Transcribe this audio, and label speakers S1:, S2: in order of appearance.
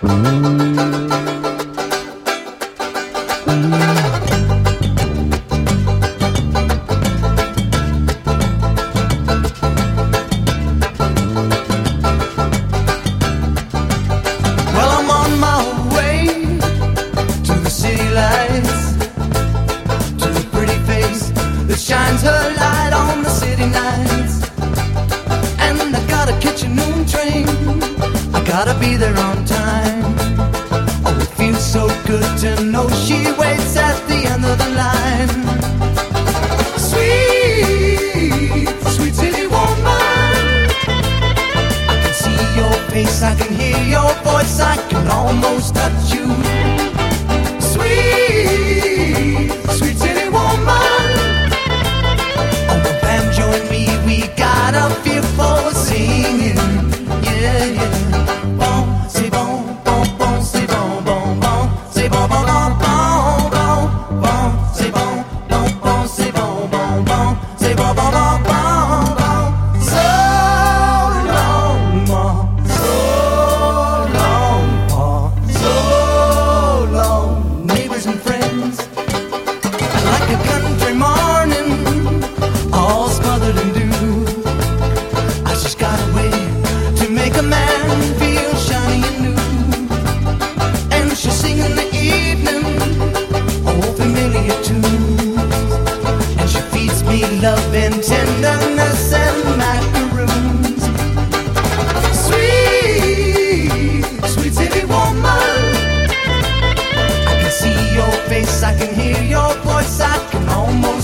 S1: Shines her light on the city nights. And I gotta catch a noon train, I gotta be there on time. Oh, it feels so good to know she waits at the end of the line. Sweet, sweet city woman, I can see your face, I can hear your voice, I can almost touch you. Sweet, sweet city woman, join me, we got a feel for singing. Yeah, yeah. Bon, c'est bon, bon, bon, c'est bon, bon, bon. C'est bon, bon, bon, bon, bon, bon. C'est bon, bon, bon, c'est bon, bon, bon. C'est bon, bon, bon, bon, bon. So long, more, so long, more, so long. Neighbors and friends, like a country morning, all smothered in dew. I just got a way to make a man feel shiny and new. And she'll sing in the evening old familiar tunes. And she feeds me love and tenderness and macaroons. Sweet, sweet city woman, I can see your face, I can hear your voice, I can almost